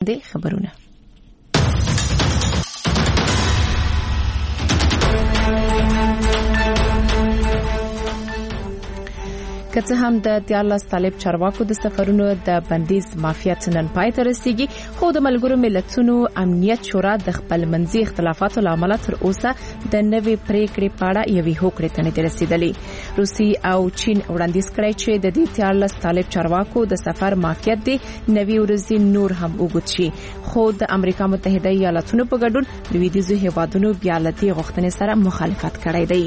لاندې خبرونه. که څه هم د دیارلس طالب چارواکو د سفرونو د بندیز مافیات نن پای ته رسیدي، خو د ملګرو ملتونو امنیت شورا د خپل منځي اختلافاتو لامل تر اوسه د نوې پریکړې په اړه یوې هوکړې ته نه رسیدلې. روسي او چین وړاندیز کړی چې د دې دیارلس طالب چارواکو د سفر مافیات دی نوې ورځې نور هم وګت شي، خو د امریکا متحده ایالاتونو په ګډون لویدیځو هیوادونو بیا له دې غوښتنې سره مخالفت کړی دی.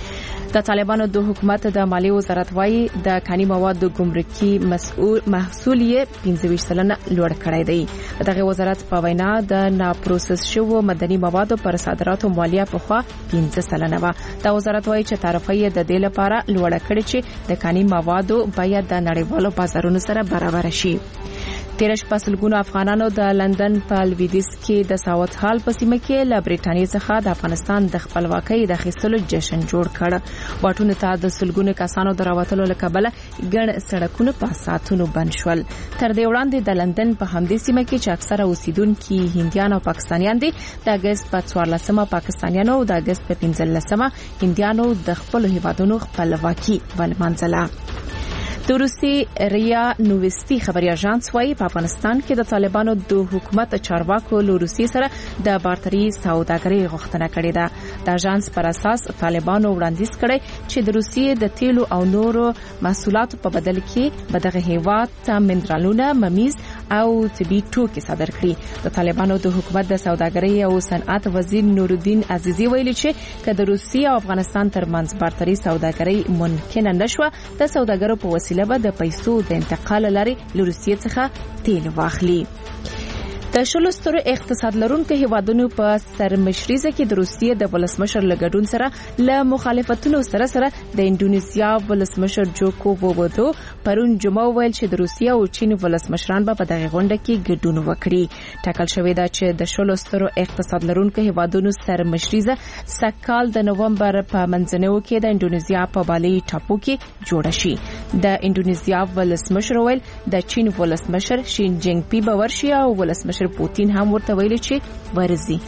د طالبانو د حکومت د مالی وزارت وايي د کاني موادو ګمرکي محصول یې 25% لوړ کړی دی. دغه وزارت په وینا د ناپروسس شوو مدني موادو پر صادراتو مالیه په خوا 15% و. د وزارت وايي چې طرفه یې د دې لپاره لوړ کړی چې د کاني موادو باید د نړیوالو بازارونو سره برابر شي. تیرش پسلګونو افغانانو د لندن په لویدیځ کې د ساوت هال په سیمه کې له بریټانیا څخه د افغانستان د خپلواکۍ د اخیستلو جشن جوړ کړ. واټونو ته د سلګونو کسانو د راوتلو له کبله ګڼ سړکونه په ساعتونو بند شول. تر دې وړاندې د لندن په همدې سیمه کې چې اکثره اوسیدونکي هندیان او پاکستانیان دي، د اگست په 14مه پاکستانیانو او د اگست په 15مه هندیانو د خپل هیوادونو خپلواکي ولمانځله. د روسي ریا نووستي خبري اژانس وايي په افغانستان کې د طالبانو د حکومت چارواکو له روسي سره د بارتري سوداګرۍ غوښتنه کړې ده. د اژانس پر اساس طالبانو وړاندیز کړی چې د روسي د تیلو او نورو محصولاتو په بدل کې به دغه هیواد ته منرالونه، ممیز او طبي توکي صادر کړي. د طالبانو د حکومت د سوداګرۍ او صنعت وزیر نورالدین عزیزی ویلي چې که د روسي او افغانستان ترمنځ بارتري سوداګرۍ ممکن نشوه، د سوداګرو په وسیله به د پیسو د انتقال لري له روسیې څخه تیل واخلي. د شلو سترو اقتصاد لرونکو هیوادونو په سرمشریزه کې د روسیې د ولسمشر لګډون سره له مخالفتونو سره د انډونیزیا ولسمشر جوکو ویدودو پرون جمعه ویل چې د روسیې او چین ولسمشران به په دغه غونډه کې ګډون وکړي. ټاکل شوې ده چې د شلو سترو اقتصاد لرونکو هیوادونو سرمشریزه سکهال د نومبر په منځنیو کې د انډونیزیا په بالي ټاپو کې جوړه شي. د انډونیزیا ولسمشر ویل د چین ولسمشر شین جینګ پی باورشي او ولسمشر پوتین هم ورته ویلي چې ورزي.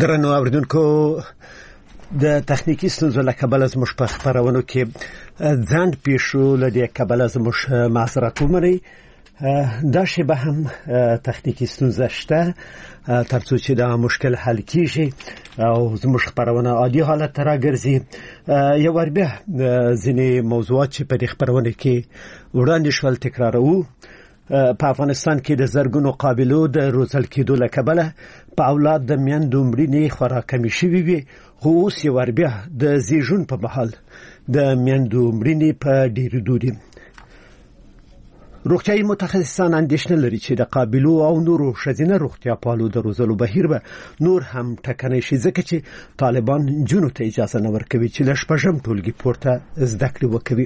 درنو اوریدونکو د تخنیکی ستونزو له کبله زموږ په خبرونو کې ځند پیښو له دې کبله زموږ معذرت ومنئ. دا شی به هم تخنیکی ستونزه شته ترڅو چې دا مشکل حل کیږي او زموږ خبرونه عادي حالت ته راګرځي. یو ور بیا ځینې موضوعات چې په دې خبرونه کې وړاندې شول تکراروو. په افغانستان کې د زرګونو قابلو د روزل کېدو له کبله په اولاد د میندو مړینې خورا کمې شوې وي، خو اوس یو ور بیا د زیږون په مهال د میندو مړینې په ډېرېدو دي. روغتیايي متخصصان اندېښنه لري چې د قابلو او نورو ښځینه روغتیا پالو د روزلو بهیر به نور هم ټکنی شي، ځکه چې طالبان نجونو ته اجازه نه ورکوي چې له شپږم ټولګي پورته زده کړې وکوي.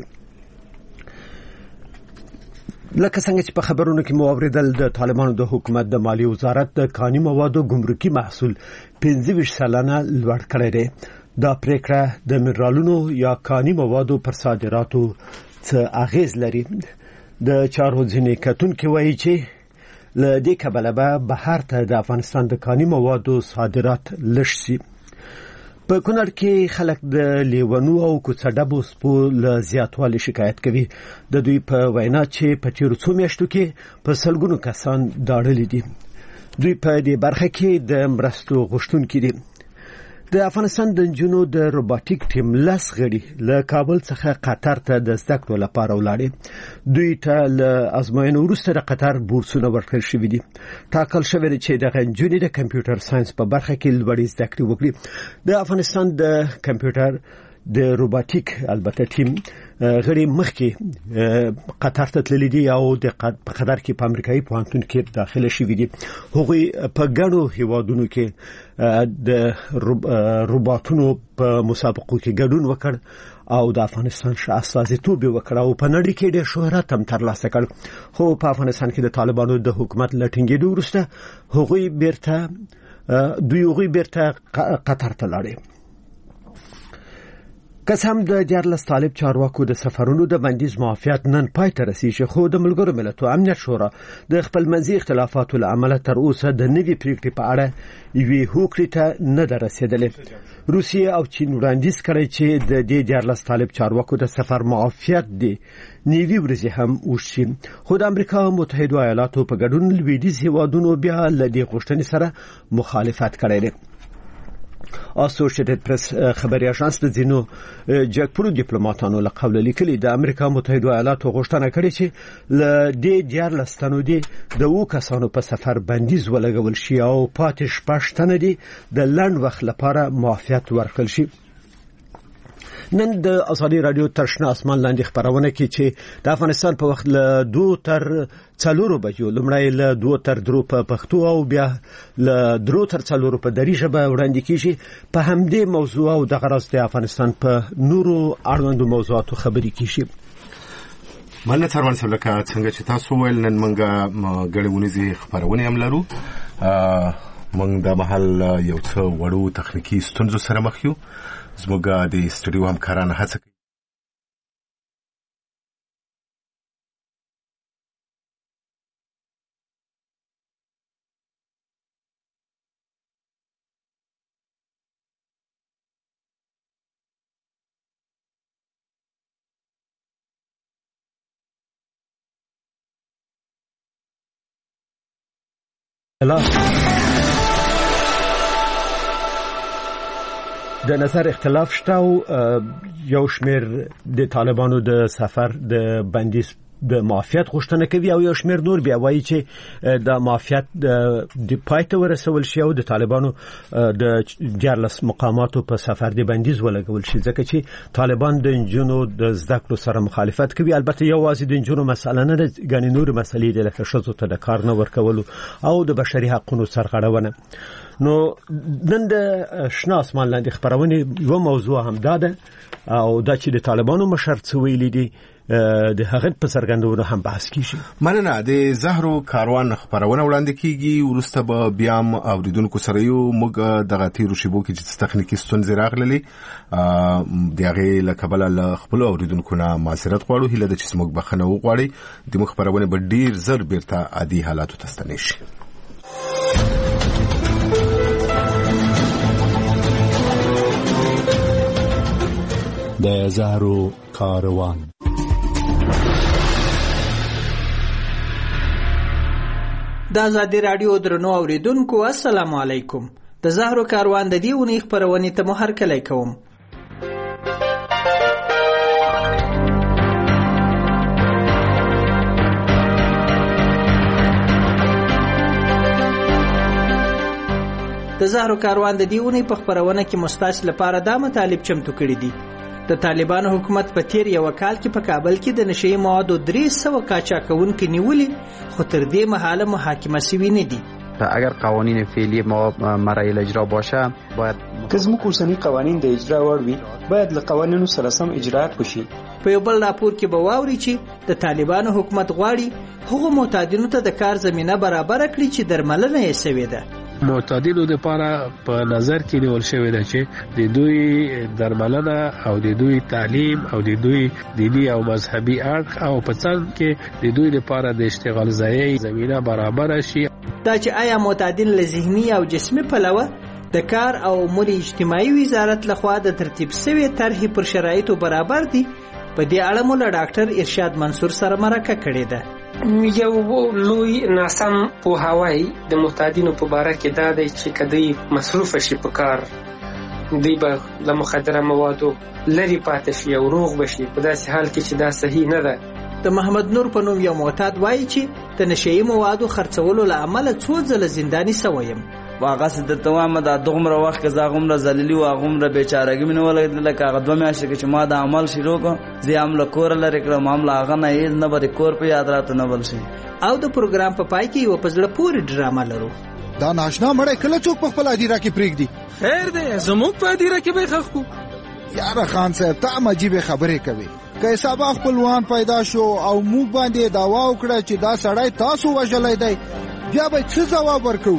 لکه څنګه چې په خبرونو کې مو اوریدل، د طالبانو د حکومت د مالی وزارت د کاني موادو ګمرکي محصول 25% لوړ کړی دی. دا پریکړه د منرالونو یا کاني موادو پر صادراتو څه اغیز لري. د چارو ځینې کتونکي وایي چې له دې کبله به بهر ته د افغانستان د کاني موادو صادرات لږ شي. په کونړ کې خلک د لیونو او کوڅه‌ډبو سپو له زیاتوالي شکایت کوي. د دوی په وینا چې په تیرو څو میاشتو کې په سلګونو کسان داړلي دي. دوی په دې برخه کې د مرستو غوښتونکي دي. د افغانستان د نجونو د روباټیک ټیم 10 غړي له کابل څخه قطر ته د زده کړو لپاره ولاړې. دوی ته له ازموینې وروسته د قطر بورسونه ورکړل شوي دي. ټاکل شوی دی چې دغه نجونې د کمپیوټر ساينس په برخه کې لوړې زده کړې وکړي. د افغانستان د کمپیوټر د روباټیک البته ټیم غړي مخکې قطر ته تللي دي او د قطر کې په امریکایي پوهنتون کې داخله شوي دي. هغوی په ګڼو هیوادونو کې د روباټونو په مسابقو کې ګډون وکړ او د افغانستان استازیتوب وکړ او په نړۍ کې ډېر شهرت هم ترلاسه کړ. خو په افغانستان کې د طالبانو د حکومت له ټینګېدو وروسته هغوی بیرته قطر ته لاړل. قسم د 14 طالب چارواکو د سفرونو د بندیز معافیت نن پای ته رسیږي، خو د ملګرو ملتونو امنیت شورا د خپل منځي اختلافاتو له امله تر اوسه د نوي پریکړې په اړه یوې هوکړې ته نه ده رسیدلې. روسیه او چین وړاندیز کړی چې د دې 14 طالب چارواکو د سفر معافیت دی نیوي ورځې هم وشي، خو د امریکا متحده ایالاتو په ګډون لویدیځ هیوادونو بیا له دې غوښتنې سره مخالفت کړی دی. اسوسییټډ پریس خبري اژانس د ځینو جګپرو ډیپلوماټانو له قوله لیکلي د امریکا متحده ایالاتو غوښتنه کړې چې له دې 14 تنو دي د 2 کسانو په سفر بندیز ولګول شي او پاتې 6 تنه دي د لنډ وخت لپاره معافیت ورکړل شي. نن د ازادي رادیو ترشنه اسمان لاندې خبرونه کې چې د افغانستان په وخت له 2 تر 4 بجو لمړی له 2 تر 3 په پښتو او بیا له 3 تر 4 په دری ژبه وړاندې کیږي. په همدې موضوع او د غرض د افغانستان په نورو اړوندو موضوعاتو خبرې کیږي. مننه څرمن صاحب، لکه څنګه چې تاسو ویل نن موږ غړونیزي خبرونه هم لرو. موږ د محل یو څو وړو تخنیکی ستونزو سره مخ یو. زموږ د استډیو همکاران هڅه کوي د نظر اختلاف شته او یو شمیر د طالبانو د سفر د بندیز د معافیت غوښتنه کوي او یو شمیر نور بیا وایي چې د معافیت د پایته ورسول شي او د طالبانو د 14 مقاماتو په سفر د بندیز ولګول شي، ځکه چې طالبان د انجونو د زده کړو سره مخالفت کوي. البته یوازې د انجونو مسله نه ده، ګڼې نور مسلې د لکه ښځو ته د کار نه ورکولو او د بشري حقوقو سرغړونه. نو نن د شنه اسمان لاندې خبرونه یو موضوع هم ده او دا چې د طالبانو مشر څه ویلي دي د هغه په سرګندونو هم بحث کیږي. مننه. د زهرو کاروان خبرونه وړاندې کیږي، ورسته به بیا اوریدونکو سره یو موږ دغه تیرو شیبو کې چې تخنیکی ستونزې راغلي دغه لکبل له خپل اوریدونکو نه معذرت غواړو. هله د چې موږ بخنه وغواړي د موږ خبرونه به ډیر زر بیرته عادي حالاتو ته ستنې شي. د زهرو کاروان. د آزادي رادیو درنو اوریدونکو السلام علیکم. د زهرو کاروان د دې اونۍ خپرونې ته مو هرکلی کوم. د زهرو کاروان د دې اونۍ په خپرونه کې مستاسو لپاره دا مطالب چمتو کړي دي. د طالبانو حکومت په تیر یو کال کې په کابل کې د نشئی موادو 300 قاچاقونکي نیولي، خو تر دې مهاله محاکمه شوي نه دي. اگر قوانین فعلی ما مرحله اجرا باشه باید که زموږ اوسنی قوانین د اجرا وړ وي باید له قوانینو سره سم اجرات وشي. په یو بل راپور کې به واوري چې د طالبانو حکومت غواړي هغو معتادینو ته د کار زمینه برابر کړي چې درملنه یې شوې ده. معتادینو لپاره په نظر کې نیول شوی دی چې د دوی درملنه او د دوی تعلیم او د دوی دینی او مذهبي اړخ او په څنګ کې د دوی لپاره د اشتغال ځای زمینه برابر شي. دا چې آیا معتادین له ذهني او جسمي پلوه د کار او امور اجتماعي وزارت لخوا د ترتیب شوی طرحې پر شرایطو برابر دي، په دې اړه مو له ډاکټر ارشاد منصور سره مرکه کړې ده. یو لوی ناسم پوهاوی د معتادینو په باره کې دا دی چې کدی مصروف شي په کار دی به له مخدره موادو لري پاتې شي او روغ بشي، په داسې حال کې چې دا صحیح نه ده. د محمد نور په نوم یو معتاد وایي چې د نشئی موادو خرڅولو له امله 2 ځله زنداني شوی یم. واغه د توامه د دغمره وخت کې زغمره زللی او غمره بیچارهګی منه ولګل لکه هغه 2 میاشتې کې چې ما د عمل شروع کو زی عمل کور لري کړه معاملې هغه نه یې نه بری کور په یاد راته نه ولشي. او د پروګرام په پای کې یو پزړه پوری ډرامه لرو. دا ناشنا مړ کله څوک په خپل ادیره کې پریږدي. خیر دی زموږ په ادیره کې به خخو. یاره خان صاحب ته عجیب خبرې کوي. که حساب خپلوان پیدا شو او موږ باندې داوا وکړه چې دا سړی تاسو وژلای دی، بیا به څه جواب ورکړو؟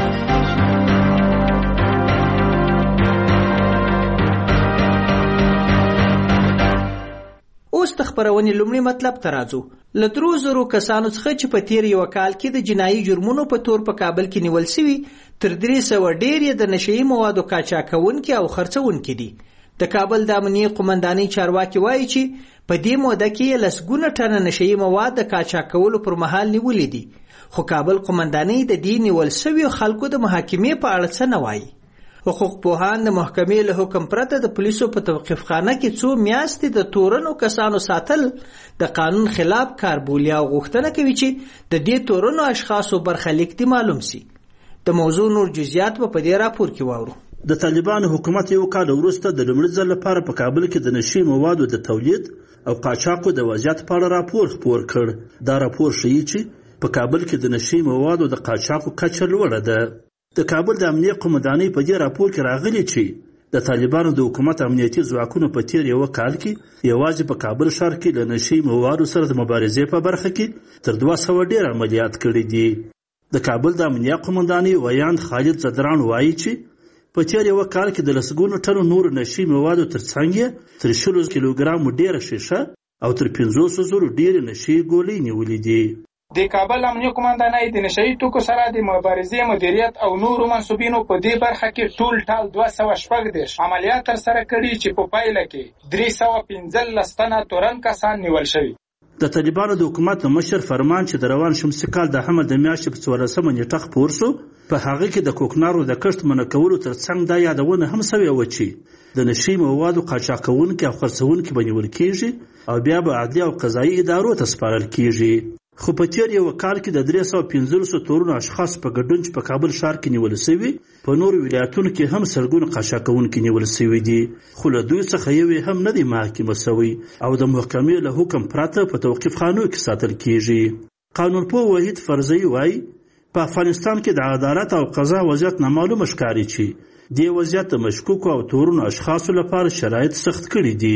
اوس د خپرونې لومړی مطلب ته راځو. له 300 کسانو څخه چې په تیر یو کال کې د جنایي جرمونو په تور په کابل کې نیول شوي، تر 300 ډېر یې د نشئی موادو قاچاقونکي او خرڅونکي دي. د کابل د امنیه قومندانۍ چارواکي وایي چې په دې موده کې لسګونه ټنه نشئی مواد د قاچاقولو پر مهال نیولې دي، خو کابل قومندانۍ د دې نیول شویو خلکو د محاکمې په اړه څه نه وایي. حقوق پوهان د محکمې له حکم پرته د پولیسو په توقیفخانه کې 2 میاشتې د تورنو کسانو ساتل د قانون خلاف کار بولي او غوښتنه کوي چې د دې تورنو اشخاصو برخلیک دي معلوم شي. د موضوع نور جزئیات په دې راپور کې واورو. د طالبانو حکومت یو کال وروسته د لومړي ځل لپاره په کابل کې د نشئی موادو د تولید او قاچاقو د وضعیت په اړه راپور خپور کړ. دا راپور ښیي چې په کابل کې د نشئی موادو د قاچاقو کچه لوړه ده. د کابل د امنیه قومندانۍ په دې راپور کې راغلي چې د طالبانو د حکومت امنیتي ځواکونو په تیر یو کال کې یوازې په کابل ښار کې د نشئی موادو سره د مبارزې په برخه کې تر 200 ډیر عملیات کړي دي. د کابل د امنیه قومندانۍ ویاند خالد زدران وایي چې په تیر یو کال کې د لسګونو ټنو نور نشئی موادو ترڅنګ تر 100 کیلوګرام ډیره شیشه او تر 500 زره ډیر نشئی ګولۍ نیولې دي. د کابل امنیه قومندانۍ د نشئی توکو سره د مبارزې مدیریت او نورو منصوبینو په دې برخه کې ټول ټال 214 عملیات ترسره کړي چې په پایله کې 315 تنه تورن کسان نیول شوي. د طالبانو د حکومت مشر فرمان چې د روان شمسي کال د حمل د میاشتې په 14 نیټه خپور شو، په هغه کې د کوکنارو د کښت منع کولو ترڅنګ دا یادونه هم شوې وه چې د نشئی موادو قاچاقونکي او خرڅونکي به نیول کېږي او بیا به عدلي او قضایي ادارو ته سپارل کېږي. خو په تیر یو کال کې د 315 تورنو اشخاص په ګډون چې په کابل ښار کې نیول شوي، په نورو ولایتونو کې هم سلګونه قاچاقونکي نیول شوي دي، خو له دوی څخه یو هم نه دی محاکمه شوی او د محکمې له حکم پرته په توقیفخانو کې ساتل کېږي. قانونپوه وحید فرزي وایي په افغانستان کې د عدالت او قضا وضعیت نامعلومه ښکاري چې دې وضعیت د مشکوکو او تورنو اشخاصو لپاره شرایط سخت کړي دي.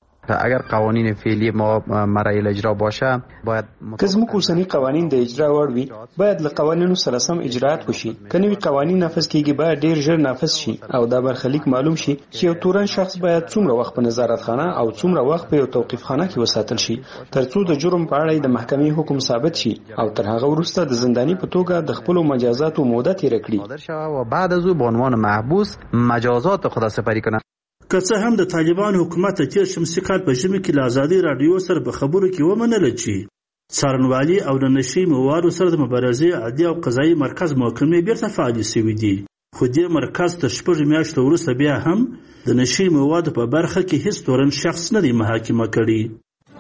اگر قوانین فعلی ما مرحله اجرا باشه باید که زموږ اوسنی قوانین د اجرا وړ وي باید له قوانینو سره سم اجرات وشي. که نوي قوانین نافذ کیږي باید ډیر ژر نافذ شي او دا برخلیک معلوم شي چې یو تورن شخص باید څومره وخت په نظارتخانه او څومره وخت په یو توقیفخانه کې وساتل شي ترڅو د جرم په اړه د محکمې حکم ثابت شي او تر هغه وروسته د زنداني په توګه د خپل مجازاتو موده تیر کړي و بعد از او به عنوان محبوس مجازات خود سپری کنه. که څه هم د طالبانو حکومت تیر شمسي کال په ژمي کې له ازادي راډیو سره په خبرو کې ومنله چې څارنوالي او د نشي موادو سره د مبارزې عادي او قضایي مرکز محکمې بیرته فعالې شوي دي، خو دې مرکز تر 6 میاشتو وروسته بیا هم د نشي موادو په برخه کې هیڅ تورن شخص نه دی محاکمه کړی.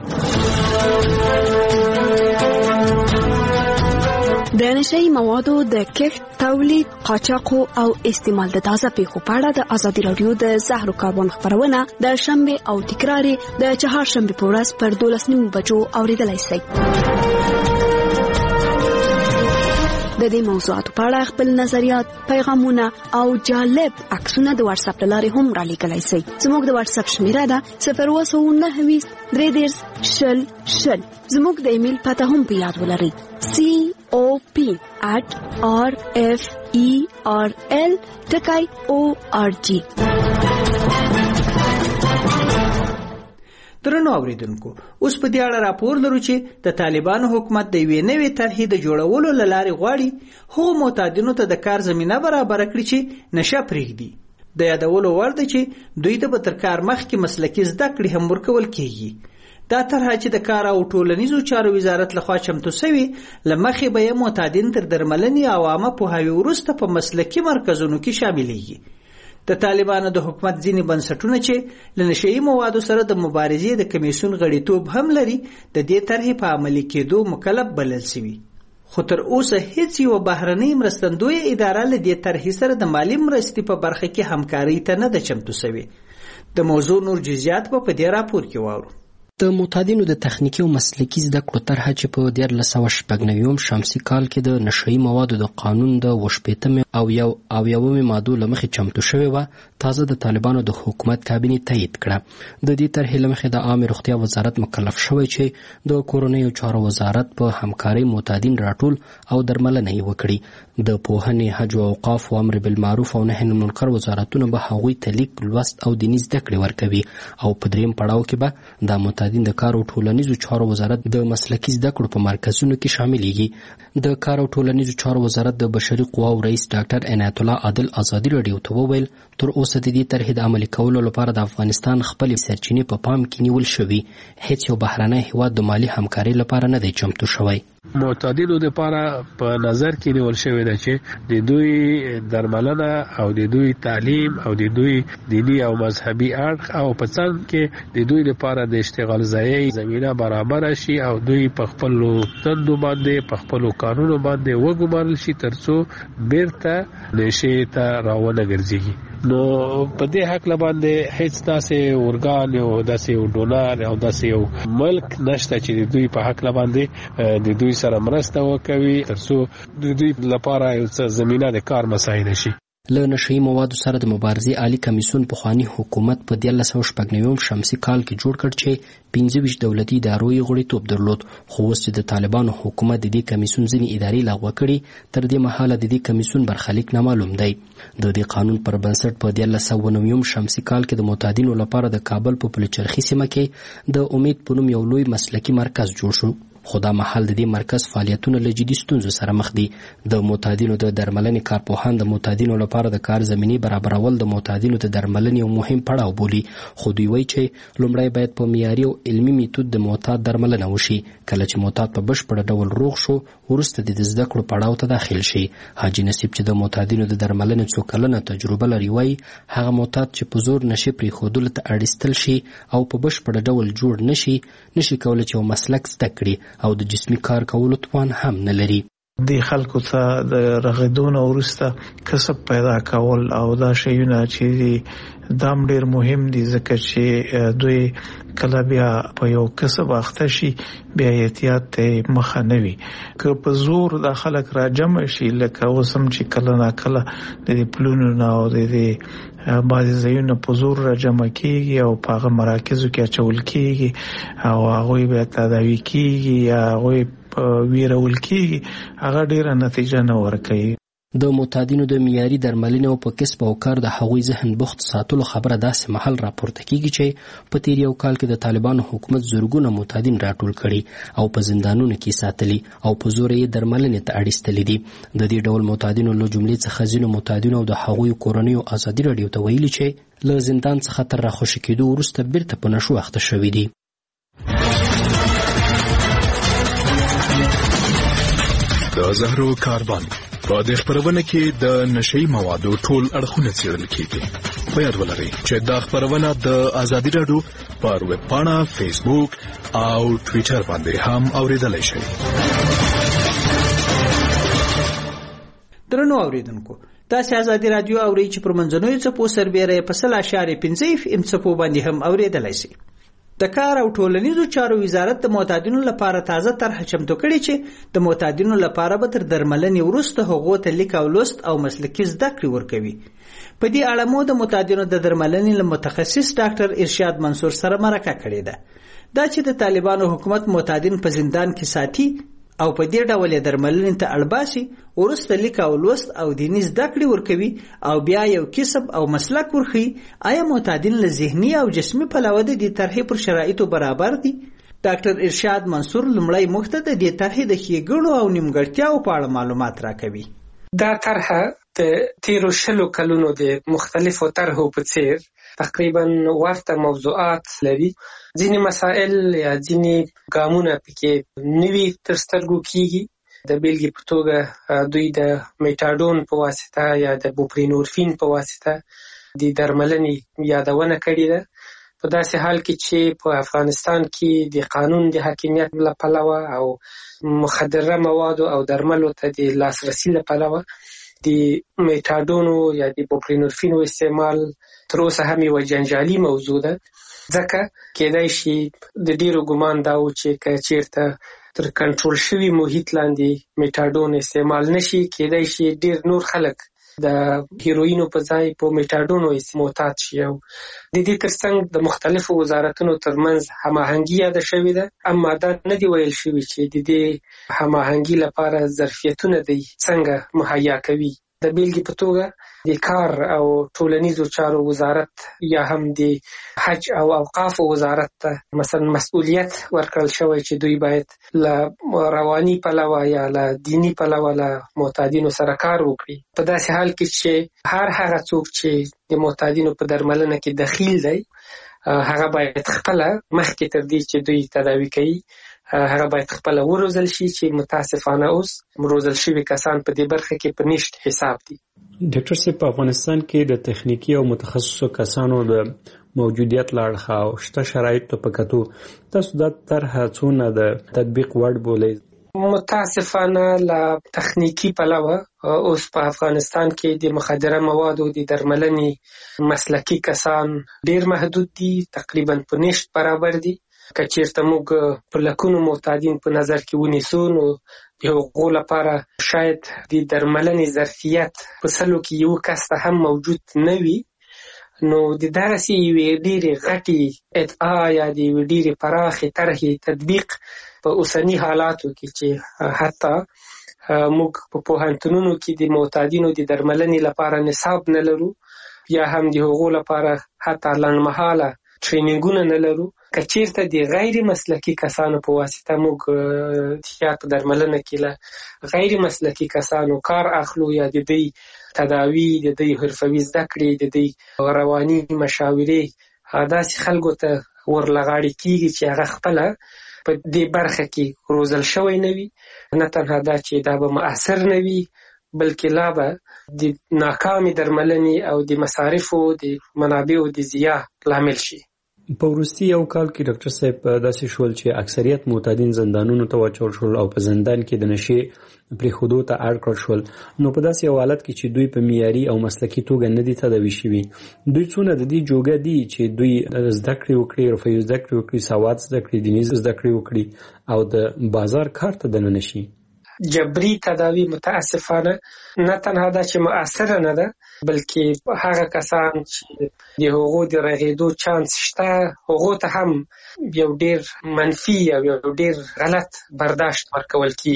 د نشي موادو د کښت، تولید، قاچاق او استعمال د تازه پیښو په اړه د ازادي راډیو د زهر کاربن خبرونه د شنبه او تکرار د چهارشنبه په ورځ پر 12:30 بجو اوریدلای شئ. د دې موضوعاتو په اړه خپل نظریات، پیغامونه او جالب عکسونه د واتس اپ لارې هم را لیږلی شئ. زموږ د واتس اپ شمیره ده 029 33 زموږ د ایمیل پته هم په یاد ولرئ cop@referl.org. درنو اوریدونکو، اوس په دې اړه راپور لرو چې د طالبانو حکومت د یوې نوې طرحې د جوړولو له لارې غواړي هغو معتادینو ته د کار زمینه برابره کړي چې نشه پرېږدي. د یادولو وړ ده چې دوی ته به تر کار مخکې مسلکي زده کړې هم ورکول کېږي. دا طرحه چې د کار او ټولنیزو چارو وزارت لخوا چمتو شوې، له مخې به یې معتادین تر درملنې او عامه پوهاوي وروسته په مسلکي مرکزونو کې شاملېږي. د طالبانو د حکومت ځینې بنسټونه چې له نشهیي موادو سره د مبارزې د کمیسیون غړیتوب هم لري، د دې طرحې په عملي کېدو مکلف بلل شوي، خو تر اوسه هیڅ یوه بهرنۍ مرستندویه اداره له دې طرحې سره د مالي مرستې په برخه کې همکارۍ ته نه ده چمتو شوې. د موضوع نور جزئیات په دې راپور کې واورو. د معتادینو د تخنیکي او مسلکي زده کړو طرحه چې په 1999 شمسي کال کې د نشهیي موادو د قانون د 18 او 1 مادو لمخې چمتو شوې و، تازه د طالبانو د حکومت کابینې تایید کړه. د دې طرحې لمخې د عامه روغتیا وزارت مکلف شوی چې د کورنیو چارو وزارت په همکارۍ معتادین راټول او درملنه یې وکړي. د پوهنې، حج او اوقاف او امر بالمعروف او نهي عن المنکر وزارتونه به هغوی ته لیک، لوست او دیني زده کړې ورکوي، او په دریم پړاو کې به د معتادین د کار او ټولنیزو چارو وزارت د مسلکي زده کړو په مرکزونو کې شاملېږي. د کار او ټولنیزو چارو وزارت د بشري قواو رئیس ډاکټر عنایت الله عادل ازادي راډیو ته وویل تر اوسه د دې طرحې د عملي کولو لپاره د افغانستان خپلې سرچینې په پام کې نیول شوي، هیڅ یو بهرنی هیواد د مالي همکارۍ لپاره نه دی چمتو شوی. معتادینو لپاره په نظر کې نیول شوی ده چې د دوی درملنه او د دوی تعلیم او د دوی دینی او مذهبي اړخ او په څنګ کې د دوی لپاره د اشتغال ځای زمینه برابر شي او دوی په خپل تندو باندې په خپل قانونو باندې وګمارل شي ترڅو بیرته نشه ته راونه ګرځي. نو په دې حق باندې هیڅ داسې ورګان او داسې یو ډونر او داسې یو ملک نشته چې دوی په حق باندې د دوی سره مرسته وکوي ترڅو د دوی لپاره یو څه زمینه د کار مساعده شي. له نشهیي موادو سره د مبارزې عالی کمیسیون پخوانی حکومت په 1999 شمسي کال کې جوړ کړ چې 25 دولتي ادارو یې غړیتوب درلود، خو اوس چې د طالبانو حکومت د دې کمیسیون ځینې ادارې لغوه کړي، تر دې مهاله د دې کمیسیون برخلیک نامعلوم دی. د دې قانون پر بنسټ په 1999 شمسي کال کې د معتادینو لپاره د کابل په پلچرخي سیمه کې د امید په نوم یو لوی مسلکي مرکز جوړ شو، خو دا مهال د دې مرکز فعالیتونه له جدي ستونزو سره مخ دي. د معتادینو د درملنې کارپوهان د معتادینو لپاره د کار زمینې برابرول د معتادینو د درملنې یو مهم پړاو بولي، خو دوی وایي چې لومړی باید په معیاري او علمي میتود د معتاد درملنه وشي. کله چې معتاد په بشپړ ډول روغ شو، وروسته د زده کړو پړاو ته داخل شي. حاجي نصیب چې د معتادینو د درملنې څو کلنه تجربه لري وایي هغه معتاد چې په زور نشي پرېښودلو ته اړیستل شي او په بشپړ ډول جوړ نشي کولی چې یو مسلک زده کړي او د جسمي کار کولو توان هم نه لري. د خلکو ته د رغیدونو وروسته کسب پیدا کول او دا شیونه چې دام ډیر مهم دي، ځکه چې دوی کله بیا په یو کسب اخته شي بیا احتیاط ته مخه نه وي. که په زور د خلک را جمع شي لکه اوسم چې کله نا کله د پلونو نه او د بعضې ځایونه په زور را جمع کېږي او په هغه مراکزو کې اچول کېږي او هغوی بیا تداوي کېږي یا هغوی ویرول کېږي، هغه ډیره نتیجه نه ورکوي. د معتادینو د معیاري درملنې او په کسب او کار د هغوی ذهن بوخت ساتلو خبره داسې مهال راپورته کیږي چې په تیر یو کال کې د طالبانو حکومت زرګونه معتادین راټول کړي او په زندانونو کې ساتلي او په زور یې درملنې ته اړیستلي دي. د دې ډول معتادینو له جملې څخه ځینو معتادینو او د هغوی کورنیو ازادي راډیو ته ویلي چې له زندان څخه تر راخوشي کېدو وروسته بیرته په نشو اخته شوي دي. د زهرو کاروان په دې خبرونه کې د نشئی موادو ټول اړخونه څېړل کیږي. په یاد ولرئ چې دا خبرونه د ازادي راډیو پر ویب پاڼه، فیسبوک او ټویټر باندې هم اوریدلای شئ. درنو اوریدونکو، تاسو ازادي راډیو اورئ چې پر منځنوي څپو سربېره په 0.5 FM څپو باندې هم اوریدلای شئ. د کار او ټولنیزو چارو وزارت د معتادینو لپاره تازه طرح چمتو کړې چې د معتادینو لپاره به تر درملنې وروسته هغو ته لیک او لوست او مسلکي زده کړې ورکوي. په دې اړه مو د معتادینو د درملنې له متخصص ډاکټر ارشاد منصور سره مرکه کړې ده. دا چې د طالبانو حکومت معتادین په زندان کې ساتي او په دې ډول درملنې ته اړباسي، ورسته لیک او لوست او دیني زده کړې ورکوي او بیا یو کسب او مسلک ورخي. آیا معتادین له ذهني او جسمي پلوه د دې طرحې پر شرایطو برابر دي؟ ډاکټر ارشاد منصور لومړی موږ ته د دې طرحې د ښېګڼو او نیمګړتیاوو په اړه معلومات راکوي. دا طرحه د تیرو 20 کلونو د مختلفو طرحو په څیر تقریبا ورته موضوعات لري. ځینې مسائل یا ځینې ګامونه پکې نوي تر سترګو کیږي. د بیلګې په توګه دوی د میټاډون په واسطه یا د بوپرینورفین په واسطه د درملنې یادونه کړې ده. په داسې حال کې چې په افغانستان کې د قانون د حاکمیت له پلوه او مخدره موادو او درملو ته د لاسرسي له پلوه د میټاډونو یا د بوپرینورفینو استعمال تر اوسه هم یوه جنجالي موضوع ده. ځکه کېدای شي د ډیرو ګمان دا و چې که چیرته تر کنټرول شوي محیط لاندې میټاډون استعمال نشي، کېدای شي ډیر نور خلک د هیروینو په ځای په میټاډونو معتاد شي. او د دې ترڅنګ د مختلفو وزارتونو ترمنځ هماهنګي یاده شوې ده، اما دا نه دی ویل شوي چې د دې هماهنګي لپاره ظرفیتونه دی څنګه مهیا کوي. د بیلګې په توګه د کار او ټولنیزو چارو وزارت یا هم د حج او اوقافو وزارت ته مثلا مسؤلیت ورکړل شوی چې دوی باید له رواني پلوه یا له دینی پلوه له معتادینو سره کار وکړي. په داسې حال کې چې هر هغه څوک چې د معتادینو په درملنه کې دخیل دی، هغه باید خپله مخکې تر دې چې دوی تداوي کوي هغه باید خپله وروزل شي، چې متاسفانه اوس روزل شوي کسان په دې برخه کې په نشت حساب دي. ډاکټر صاحب، په افغانستان کې د تخنیکی او متخصصو کسانو د موجودیت له اړخه او شته شرایطو په کتو تاسو دا طرحه څونه د تطبیق وړ بولئ؟ متاسفانه له تخنیکی پلوه اوس په افغانستان کې د مخدره موادو د درملنې مسلکي کسان ډیر محدود دي، تقریبا په نشت برابر دي. که چیرته موږ په لکونو معتادین په نظر کې ونیسو، نو د هغو لپاره شاید د درملنې ظرفیت په 100 کې یو کس ته هم موجود نه وي. نو د دغسې یوې ډېرې غټې ادعا یا د یوې ډېرې پراخې طرحې تطبیق په اوسني حالاتو کې چې حتی موږ په پوهنتونونو کې د معتادینو د درملنې لپاره نصاب نه لرو، یا هم د هغو لپاره حتی لنډمهاله ټرینینګونه نه لرو. که چیرته د غیر مسلکي کسانو په واسطه موږ یا په درملنه کې له غیر مسلکي کسانو کار اخلو، یا د دوی تداوی، د دوی حرفوي زده کړې، د دوی رواني مشاورې داسې خلکو ته ورلغاړې کیږي چې هغه خپله په دې برخه کې روزل شوی نه وي. نه تنها دا چې دا به مؤثر نه وي، بلکې لا به د ناکامې درملنې او د مصارفو د منابعو د ضیاع لامل شي. په وروستي یو کال کې ډاکټر صاحب داسې شول چې اکثریت معتادین زندانونو ته واچول شول او په زندان کې د نشې پرېښودو ته اړ کړل شول. نو په داسې یو حالت کې چې دوی په معیاري او مسلکي توګه نه دي تداوي شوي، دوی څونه د دې جوګه دي چې دوی زده کړې وکړي، حرفوي زده کړې وکړي، سواد زده کړي، دیني زده کړې وکړي او د بازار کار ته دننه شي؟ جبري تداوی متاسفانه نه تنها دا چې مؤثره نه ده، بلکې هغه کسان چې د هغو د رغېدو چانس شته، هغو ته هم یو ډیر منفي او یو ډیر غلط برداشت ورکول کیږي.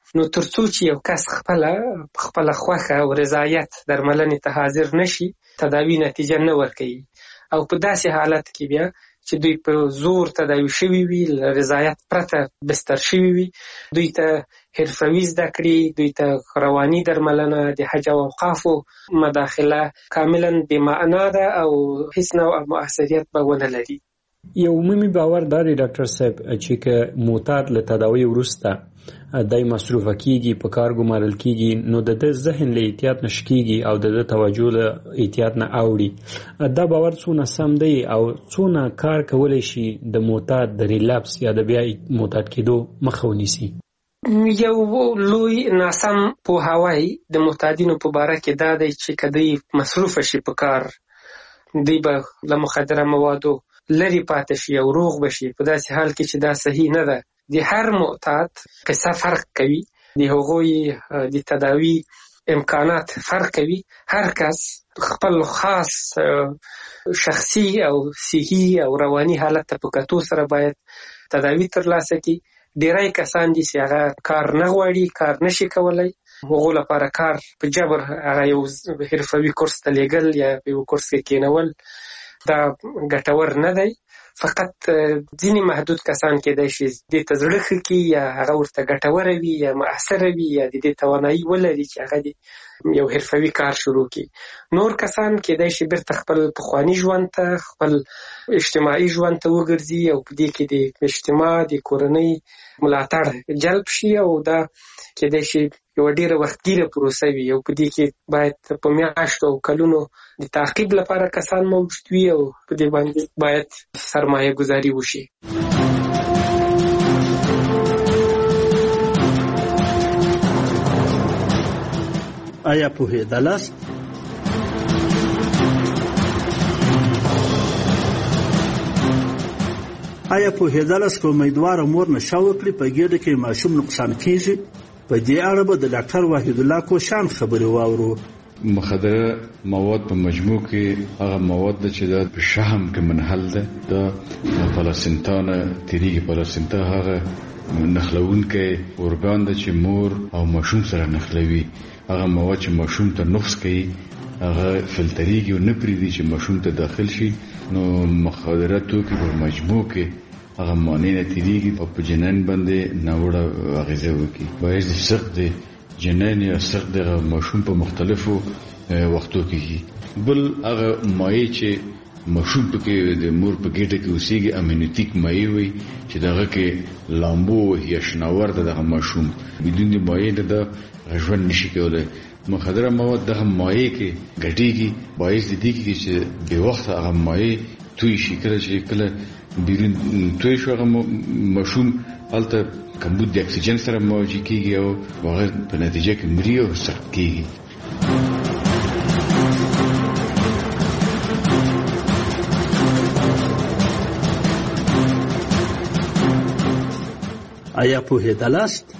نو ترڅو چې یو کس خپل خوښه او رضایت درملنې ته حاضر نشي تداوی نتیجه نه ورکوي او په داسې حالت کې بیا چې دوی په زور تداوی شوي وي رضایت پرته بستر شوي وي دوی ته حرفوي زده کړې دوی ته رواني درملنه د حج او اوقافو مداخله کاملا بې معنا ده او هیڅ نوع مؤثریت به ونه لري. یو عمومي باور دا دی ډاکټر صاحب چې که معتاد له تداوی وروسته دای مصروفه کیږي په کار ګمارل کیږي نو د ذهن له احتیاط نش کیږي او د توجه له احتیاط نه اوړي دا باور څونه سم دی او څونه کار کولای شي د معتاد د ریلاپس یا د بیا معتاد کېدو مخه ونیسي. یو لوی ناسم پوهاوی د معتادینو په باره کې دا دی چې که دوی مصروفه شي په کار دوی به له مخدره موادو لري پاتې شي او روغ بشي په داسې حال کې چې دا صحیح نه ده. د هر معتاد قصه فرق کوي د هغوی د تداوی امکانات فرق کوي هر کس خپل خاص شخصي او صحي او رواني حالت ته په کتو سره باید تداوی ترلاسه کړي. ډیری کسان دي چې هغه کار نه غواړي کار نشي کولای هغو لپاره کار په جبر هغه یو حرفوي کورس ته لیږل یا په یو کورس کې کېنول دا ګټور نه دی. فقط ځینې محدود کسان کېدای شي دې ته زړه ښه کړي یا هغه ورته ګټوره وي یا مؤثره وي یا د دې توانایي ولري چې هغه یو حرفوي کار شروع کړي. نور کسان کېدای شي بیرته خپل پخواني ژوند ته خپل اجتماعي ژوند ته وګرځي او په دې کې د اجتماع د کورنۍ ملاتړ جلب شي او دا کېدای شي یو ډیره وختګیره پروسه وي او په دې کې باید په میاشتو او کلونو د تعقیب لپاره کسان موجود وي او په دې باندې باید سرمایه گذاري وشي. آیا پوهېدلاست که امیدواره مور نشه وکړي په ګېډه کې ماشوم نقصان کیږي؟ په دې اړه به د ډاکټر وحید الله کوشان خبرې واورو. مخدره مواد په مجموع کې هغه مواد چې د شحم کې منحل ده د پلاسینتا نه تیریږي. پلاسینتا هغه نخلونکی ارګان ده چې مور او ماشوم سره نخلوي. هغه مواد چې ماشوم ته نفس کوي هغه فلتریږي او نه پریږدي چې ماشوم ته داخل شي. نو مخدره توکي په مجموع کې هغه معنی نه تیریږي او په جنین باندې ناوړه اغیزه وکړي. باید سخت دی جنین یا سخت دی ماشوم په مختلفو وختو کې. بل هغه مایع چې ماشوم پکې د مور په ګېډه کې اوسېږي امینیتیک مایع وي چې دغه کې لامبو یا شناور ده دغه ماشوم بدون د مایع د ژوند نشي کولی. مخدره مواد دغه مایع کې ګډېږي باعث د دې کېږي چې بې وخته هغه مایع توی شي. کله چې کله بیرون توی شو هغه ماشوم هلته کمبود د اکسیجن سره مواجه کېږي او هغه په نتیجه کې مري او سخت کېږي. آیا پوهېدلاست؟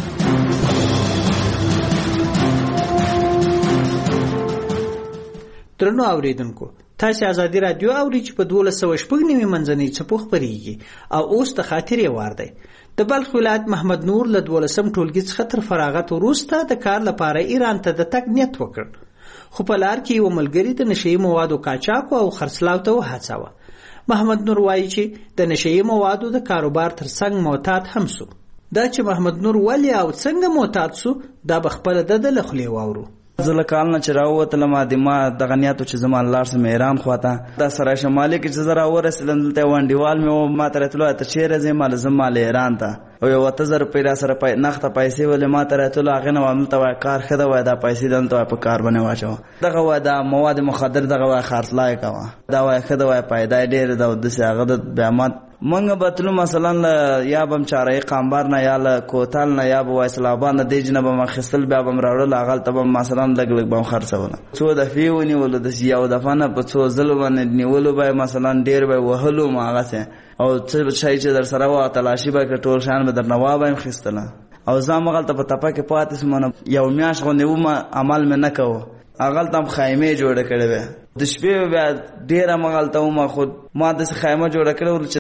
درنو اوریدونکو تاسو ازادي رادیو اوري چې په 1290 منځنۍ څپو خبريږي او اوس ته خاطر یې وار دی. د بلخ ولایت محمد نور له 12 ټولګي څخه تر فراغت وروسته د کار لپاره ایران ته د تګ نیت وکړ خو په لار کې یو ملګری د نشئی موادو قاچاق او خرڅلاو ته وهڅاوه. محمد نور وایي چې د نشئی موادو د کاروبار ترڅنګ معتاد هم سو. دا چې محمد نور ولی او څنګه معتاد سو دا بخپله د لخلې واورو. زله کال نه چې راووتلم ما دغه نیتو چې زما لاړ سم ایران خواته دا سرای شمالي کې چې زه راورسېدم دلته وانډیوال مې ما ته راتلو ته چیرې ځې مال زه مال ایران ته او یو 8000 روپۍ را سره نقده پیسې ولې ما ته راتلو هغې نه وامدلته وایي کار ښه ده وایي دا پیسې دلته وایي په کار باندې واچوه دغه وایي دا مواد مخدر دغه وایي خرڅلا یې کوه دا وایي ښه ده وایي پیدا یې ډېره ده او داسې هغه د بیا ما منګه بتلو مثلا یا بم چارای قامبار نه یا له کوتل نه یا به وایسل آباد نه دی جنب ما خستل بیا بم راوړل هغه ته بم مثلا لګ لګ بم خرڅونه څو دفعې ونیول د یو دفعه نه په څو ځل باندې نیولو به مثلا ډیر به وهلو ما هغه او څه شي چې در سره وا تلاشي به ټول شان به در نواب هم خستله او زما غلطه په تپه کې پاتې سمونه یو میاش غو نیو ما عمل مې نه کوو هغه تم خیمه جوړ کړې و د شپې بیا ډیر مغلطه ما خود ما د خیمه جوړ کړو